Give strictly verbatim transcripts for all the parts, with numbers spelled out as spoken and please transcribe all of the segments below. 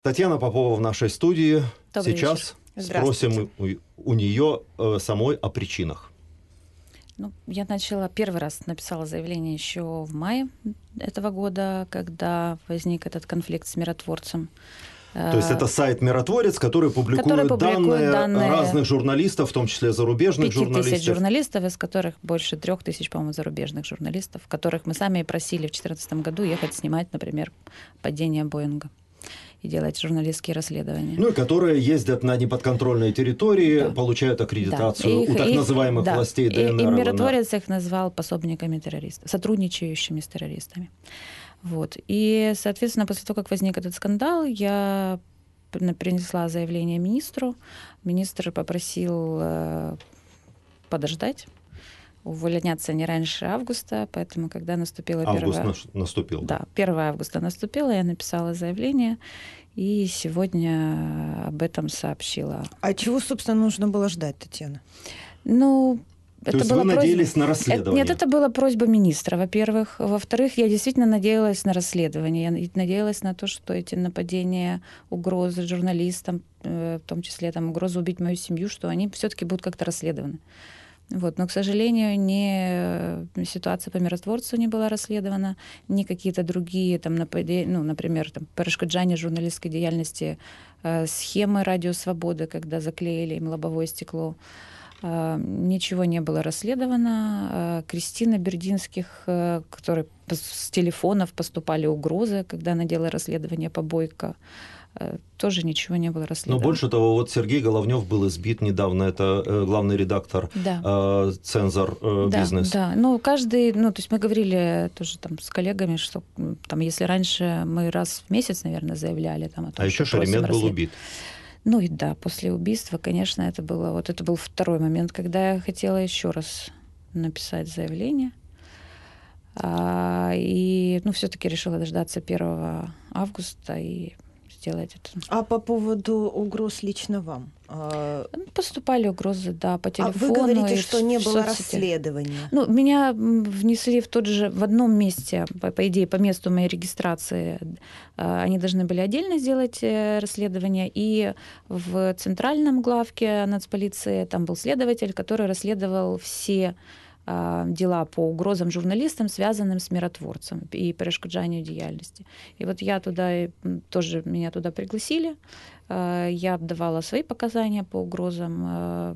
Татьяна Попова в нашей студии. Добрый Сейчас спросим у, у нее э, самой о причинах. Ну, я начала, первый раз написала заявление еще в мае этого года, когда возник этот конфликт с миротворцем. То есть это сайт «Миротворец», который публикует, который публикует данные, данные разных журналистов, в том числе зарубежных журналистов. пять тысяч журналистов, из которых больше трех тысяч, по-моему, зарубежных журналистов, которых мы сами просили в две тысячи четырнадцатом году ехать снимать, например, падение Боинга и делать журналистские расследования. Ну и которые ездят на неподконтрольные территории, да. получают аккредитацию да. их, у так их, называемых да. властей ДНР. И, и миротворец их назвал пособниками террористов, сотрудничающими с террористами. Вот. И, соответственно, после того, как возник этот скандал, я принесла заявление министру. Министр попросил э, подождать, увольняться не раньше августа, поэтому, когда наступило Август первое... наступил. Да, первое августа наступило, я написала заявление, и сегодня об этом сообщила. А чего, собственно, нужно было ждать, Татьяна? Ну... То это есть была вы просьба... надеялись на расследование? Это, нет, это была просьба министра, во-первых. Во-вторых, я действительно надеялась на расследование. Я надеялась на то, что эти нападения, угрозы журналистам, в том числе там, угрозы убить мою семью, что они все-таки будут как-то расследованы. Вот. Но, к сожалению, ни ситуация по миротворцу не была расследована, ни какие-то другие там, нападения, ну, например, там, перешкоджание журналистской деятельности, э, схемы «Радио Свободы», когда заклеили им лобовое стекло. Ничего не было расследовано. Кристина Бердинских, которой с телефонов поступали угрозы, когда она делала расследование по Бойко, тоже ничего не было расследовано. Но больше того, вот Сергей Головнев был избит недавно, это главный редактор, да. цензор да, «Бизнес». Да, ну каждый, ну то есть мы говорили тоже там с коллегами, что там если раньше мы раз в месяц, наверное, заявляли там о том, а еще Шеремет был убит. Ну и да, после убийства, конечно, это было, вот это был второй момент, когда я хотела еще раз написать заявление. А, и, ну, все-таки решила дождаться первого августа и сделать это. А по поводу угроз лично вам? Поступали угрозы, да, по телефону. А вы говорите, что не было расследования? Ну, меня внесли в тот же, в одном месте, по, по идее, по месту моей регистрации. Они должны были отдельно сделать расследование. И в центральном главке нацполиции там был следователь, который расследовал все дела по угрозам журналистам, связанным с миротворцем и перешкоджанию деятельности. И вот я туда, тоже меня туда пригласили, я отдавала свои показания по угрозам,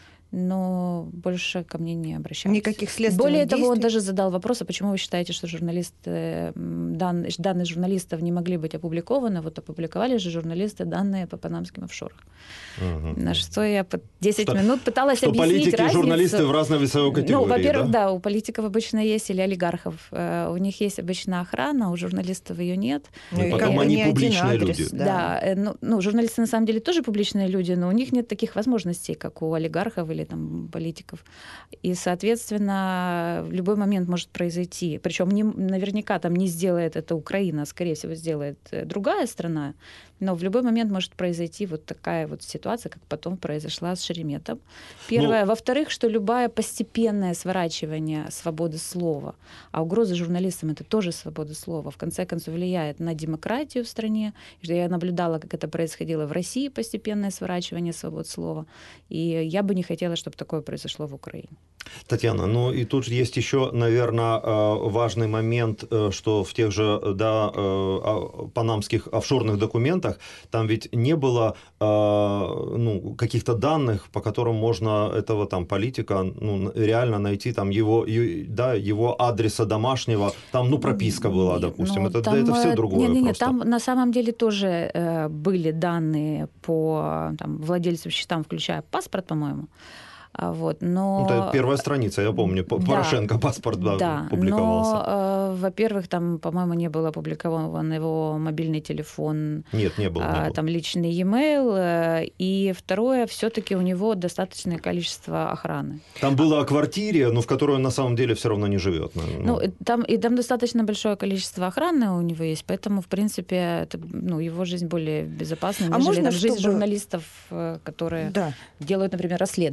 но больше ко мне не обращались. Никаких следственных Более действий? того, он даже задал вопрос, а почему вы считаете, что журналисты, дан, данные журналистов не могли быть опубликованы? Вот опубликовали же журналисты данные по панамским офшорам. Угу. На что я десять что, минут пыталась что объяснить политики разницу. И журналисты в разной весовой категории, Ну, во-первых, да? да, у политиков обычно есть, или олигархов, у них есть обычно охрана, у журналистов ее нет. Ну, и потом они не публичные адрес, люди. Да, да ну, ну, журналисты на самом деле тоже публичные люди, но у них нет таких возможностей, как у олигархов или там, политиков. И, соответственно, в любой момент может произойти. Причем не, наверняка там не сделает это Украина, скорее всего, сделает другая страна. Но в любой момент может произойти вот такая вот ситуация, как потом произошла с Шереметом. Первое. Ну, во-вторых, что любое постепенное сворачивание свободы слова, а угроза журналистам — это тоже свобода слова, в конце концов влияет на демократию в стране. Я наблюдала, как это происходило в России, постепенное сворачивание свобод слова. И я бы не хотела, чтобы такое произошло в Украине. Татьяна, ну и тут есть еще, наверное, важный момент, что в тех же да, панамских офшорных документах там ведь не было ну, каких-то данных, по которым можно этого там политика ну, реально найти там его, да, его адреса домашнего, там ну прописка была, допустим, ну, это, там, это все другое. Не, не, просто. Там на самом деле тоже э, были данные по там, владельцам счетам, включая паспорт, по-моему. Вот, но... Это первая страница, я помню, да, Порошенко паспорт да, да, публиковался. Но, э, во-первых, там, по-моему, не был опубликован его мобильный телефон. Нет, не был. Не а, был. Там личный e-mail. Э, и второе, все-таки у него достаточное количество охраны. Там было о квартире, но в которой он на самом деле все равно не живет. Ну, ну там, и там достаточно большое количество охраны у него есть, поэтому, в принципе, это, ну, его жизнь более безопасна, нежели а можно, там, жизнь чтобы... журналистов, которые да. делают, например, расследование.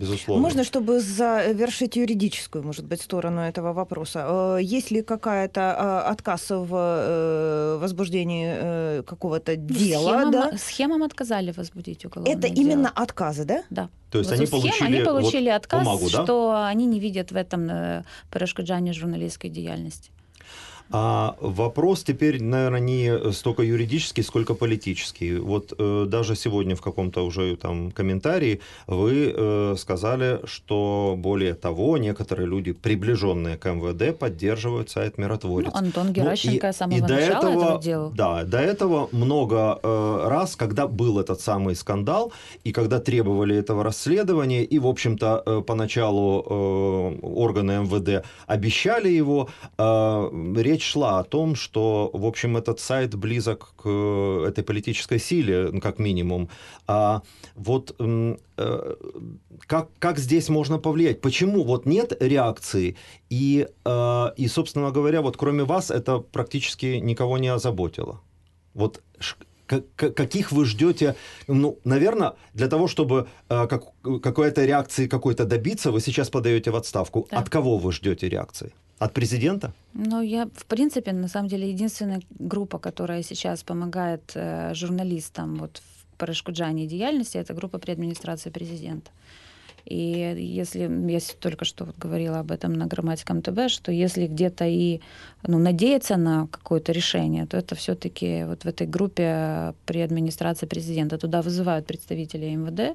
безусловно. Можно, чтобы завершить юридическую, может быть, сторону этого вопроса? Есть ли какая-то отказ в возбуждении какого-то дела? Схемам, да? схемам отказали возбудить уголовное Это дело. именно отказы, да? Да. То есть вот они схем, получили, они получили вот отказ, бумагу, да? что они не видят в этом перешкоджании журналистской деятельности. А вопрос теперь, наверное, не столько юридический, сколько политический. Вот э, даже сегодня в каком-то уже там комментарии вы э, сказали, что более того, некоторые люди, приближенные к эм вэ дэ, поддерживают сайт «Миротворец». Ну, Антон Геращенко ну, и, с самого и до начала этого, этого делал. Да, до этого много э, раз, когда был этот самый скандал, и когда требовали этого расследования, и, в общем-то, э, поначалу э, органы эм вэ дэ обещали его, э, речь шла о том, что, в общем, этот сайт близок к этой политической силе, как минимум. А вот э, как, как здесь можно повлиять? Почему вот нет реакции? И, э, и, собственно говоря, вот кроме вас это практически никого не озаботило. Вот каких вы ждете? Ну, наверное, для того, чтобы э, как, какой-то реакции какой-то добиться, вы сейчас подаете в отставку. Да. От кого вы ждете реакции? От президента? Ну, я, в принципе, на самом деле, единственная группа, которая сейчас помогает э, журналистам вот, в перешкоджании деятельности, это группа при администрации президента. И если, я только что вот говорила об этом на Громадском ТВ, что если где-то и ну, надеяться на какое-то решение, то это все-таки вот в этой группе при администрации президента. Туда вызывают представителей эм вэ дэ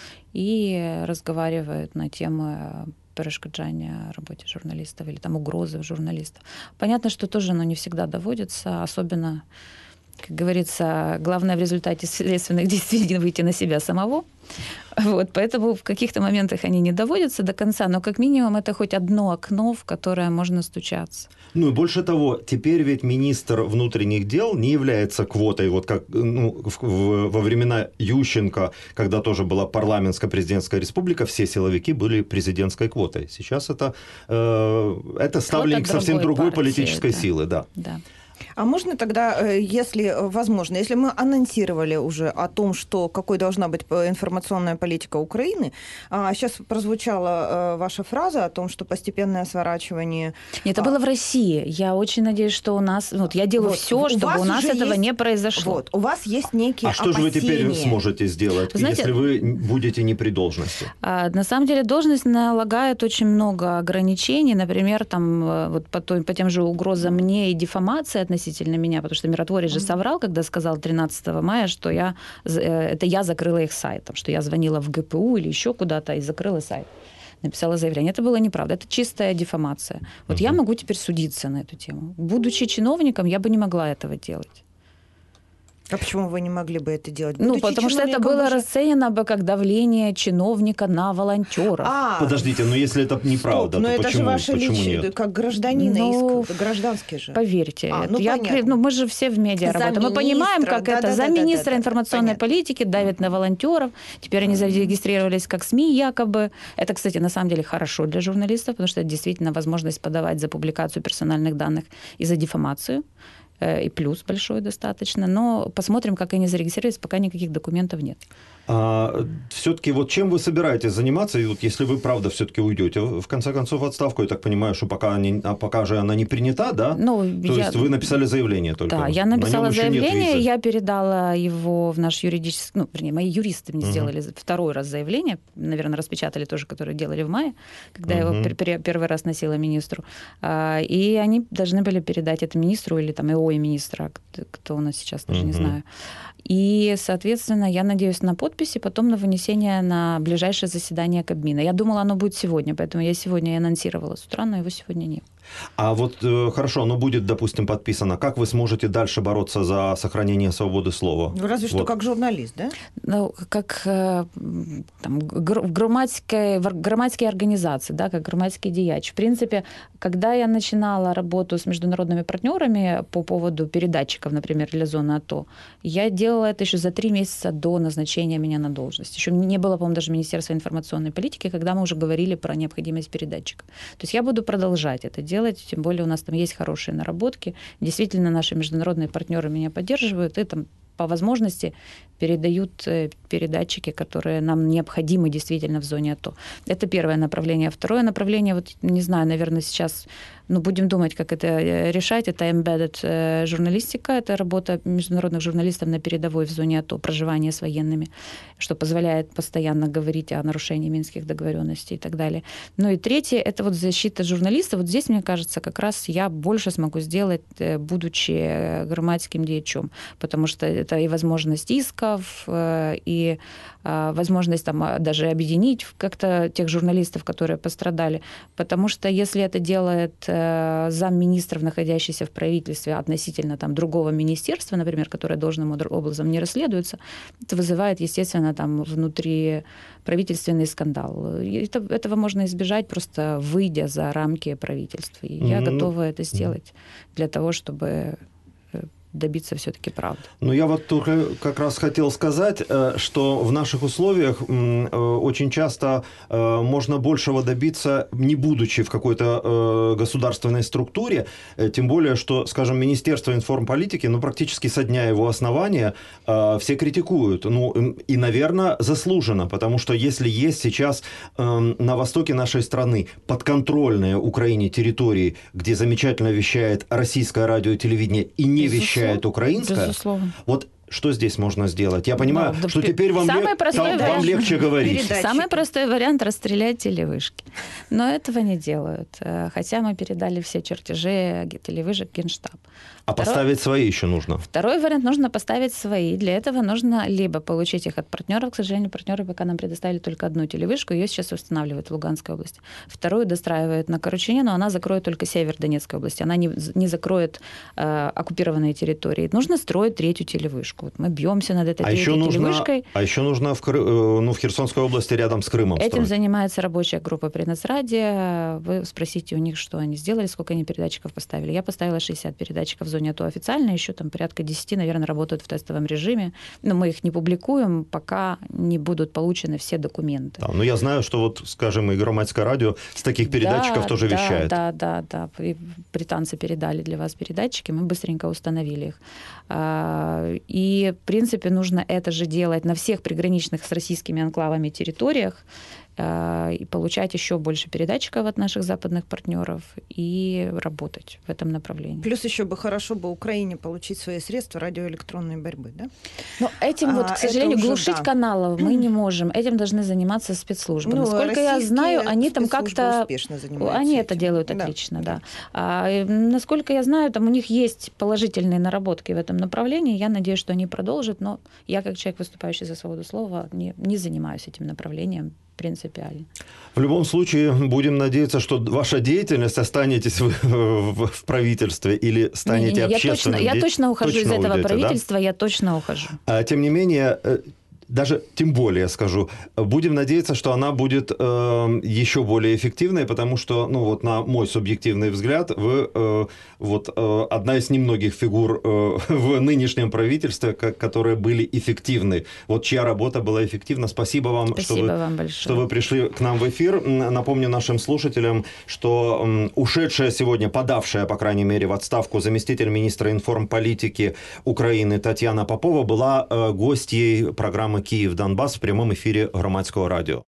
и разговаривают на темы перешкоджания работе журналистов или там угрозы журналистов. Понятно, что тоже оно не всегда доводится, особенно, как говорится, главное в результате следственных действий выйти на себя самого. Вот, поэтому в каких-то моментах они не доводятся до конца, но как минимум это хоть одно окно, в которое можно стучаться. Ну и больше того, теперь ведь министр внутренних дел не является квотой, вот как ну, в, в, во времена Ющенко, когда тоже была парламентско-президентская республика, все силовики были президентской квотой. Сейчас это, э, это ставленник совсем другой партии, политической да. силы. Да. Да. А можно тогда, если возможно, если мы анонсировали уже о том, что какой должна быть информационная политика Украины, а сейчас прозвучала ваша фраза о том, что постепенное сворачивание... Нет, это было в России. Я очень надеюсь, что у нас... Вот, я делаю вот, все, чтобы у нас этого есть, не произошло. Вот, у вас есть некие А что опасения. же вы теперь сможете сделать, знаете, если вы будете не при должности? На самом деле должность налагает очень много ограничений. Например, там, вот по, той, по тем же угрозам мне и дефамации относительно меня, потому что Миротворец же соврал, когда сказал тринадцатого мая, что я, это я закрыла их сайт, что я звонила в гэ пэ у или еще куда-то и закрыла сайт. Написала заявление. Это было неправда. Это чистая дефамация. Вот uh-huh. я могу теперь судиться на эту тему. Будучи чиновником, я бы не могла этого делать. А почему вы не могли бы это делать? Ну, потому что это было же... расценено бы как давление чиновника на волонтеров. А, Подождите, но если это неправда, стоп, то это почему, же ваше почему личное, нет? Как гражданина, ну, иск, гражданский же. Поверьте, а, ну, я, ну, мы же все в медиа за работаем. Мы министра, понимаем, как да, это. Да, за да, министра да, да, информационной понятно. политики давят на волонтеров. Теперь они зарегистрировались как СМИ якобы. Это, кстати, на самом деле хорошо для журналистов, потому что это действительно возможность подавать за публикацию персональных данных и за дефамацию. И плюс большой достаточно. Но посмотрим, как они зарегистрировались, пока никаких документов нет. А, все-таки вот чем вы собираетесь заниматься, и вот если вы, правда, все-таки уйдете, в конце концов, в отставку, я так понимаю, что пока, не, а пока же она не принята, да? Ну, То я... есть вы написали заявление только? Да, я написала на заявление, я передала его в наш юридический... Ну, вернее, мои юристы мне uh-huh. сделали второй раз заявление, наверное, распечатали тоже, которое делали в мае, когда uh-huh. я его пер- первый раз носила министру. И они должны были передать это министру или там ИО и министра, кто у нас сейчас, даже uh-huh. не знаю. И, соответственно, я надеюсь на подписи, потом на вынесение на ближайшее заседание Кабмина. Я думала, оно будет сегодня, поэтому я сегодня и анонсировала с утра, но его сегодня нет. А вот хорошо, оно будет, допустим, подписано. Как вы сможете дальше бороться за сохранение свободы слова? Ну, разве вот. что как журналист, да? Ну, как там, в громадской, в громадской организации, да, как громадский дияч. В принципе, когда я начинала работу с международными партнерами по поводу передатчиков, например, для зоны АТО, я делала это еще за три месяца до назначения меня на должность. Еще не было, по-моему, даже Министерства информационной политики, когда мы уже говорили про необходимость передатчиков. То есть я буду продолжать это делать. Делать, тем более у нас там есть хорошие наработки. Действительно, наши международные партнеры меня поддерживают, и там по возможности передают передатчики, которые нам необходимы действительно в зоне АТО. Это первое направление. Второе направление, вот не знаю, наверное, сейчас, ну, будем думать, как это решать, это embedded журналистика, это работа международных журналистов на передовой в зоне АТО, проживание с военными, что позволяет постоянно говорить о нарушении минских договоренностей и так далее. Ну и третье, это вот защита журналистов. Вот здесь, мне кажется, как раз я больше смогу сделать, будучи громадским деячом, потому что это и возможность исков, и возможность там даже объединить как-то тех журналистов, которые пострадали. Потому что если это делает замминистров, находящийся в правительстве относительно там другого министерства, например, которое должным образом не расследуется, это вызывает, естественно, там внутри правительственный скандал. И это, этого можно избежать, просто выйдя за рамки правительства. И я mm-hmm. готова это сделать для того, чтобы добиться все-таки правды. Ну, я вот только как раз хотел сказать, что в наших условиях очень часто можно большего добиться, не будучи в какой-то государственной структуре, тем более, что, скажем, Министерство информполитики, ну, практически со дня его основания все критикуют. Ну, и, наверное, заслуженно, потому что если есть сейчас на востоке нашей страны подконтрольные Украине территории, где замечательно вещает российское радио и телевидение и не вещает украинская. Безусловно. Вот что здесь можно сделать? Я понимаю, да, что да, теперь вам, лег... вам вариант... легче говорить. Самый простой вариант – расстрелять телевышки. Но этого не делают. Хотя мы передали все чертежи телевышек в Генштаб. А Второй... поставить свои еще нужно? Второй вариант – нужно поставить свои. Для этого нужно либо получить их от партнеров. К сожалению, партнеры пока нам предоставили только одну телевышку. Ее сейчас устанавливают в Луганской области. Вторую достраивают на Корочине, но она закроет только север Донецкой области. Она не, не закроет э, оккупированные территории. Нужно строить третью телевышку. Вот мы бьемся над этой а третьей еще нужно, телевышкой. А еще нужно в, Кры... ну, в Херсонской области рядом с Крымом Этим строить. занимается рабочая группа при Нацраде. Вы спросите у них, что они сделали, сколько они передатчиков поставили. Я поставила шестьдесят передатчиков в зоне АТО официально, еще там порядка десять, наверное, работают в тестовом режиме. Но мы их не публикуем, пока не будут получены все документы. Да, но я знаю, что вот, скажем, и Громадское радио с таких передатчиков да, тоже да, вещает. Да, да, да. И британцы передали для вас передатчики, мы быстренько установили их. И, в принципе, нужно это же делать на всех приграничных с российскими анклавами территориях, и получать еще больше передатчиков от наших западных партнеров и работать в этом направлении. Плюс еще бы хорошо бы Украине получить свои средства радиоэлектронной борьбы, да? Но этим, а, вот, к сожалению, уже, глушить да. каналов мы не можем. Этим должны заниматься спецслужбы. Ну, насколько я знаю, они там как-то... Они это этим. делают отлично, да. да. А, насколько я знаю, там у них есть положительные наработки в этом направлении. Я надеюсь, что они продолжат, но я, как человек, выступающий за свободу слова, не, не занимаюсь этим направлением принципиально. В любом случае, будем надеяться, что ваша деятельность, останетесь вы в, в правительстве или станете не, не, общественным деятелем. Я точно ухожу точно из этого уйдете, правительства, да? я точно ухожу. А, тем не менее, даже тем более скажу, будем надеяться, что она будет э, еще более эффективной, потому что, ну вот на мой субъективный взгляд, вы э, вот э, одна из немногих фигур э, в нынешнем правительстве, как, которые были эффективны. Вот чья работа была эффективна. Спасибо вам, Спасибо что, вы, вам большое. что вы пришли к нам в эфир. Напомню нашим слушателям, что э, ушедшая сегодня, подавшая, по крайней мере, в отставку заместитель министра информполитики Украины Татьяна Попова была э, гостьей программы «Киев-Донбасс» в прямом эфире Громадского радио.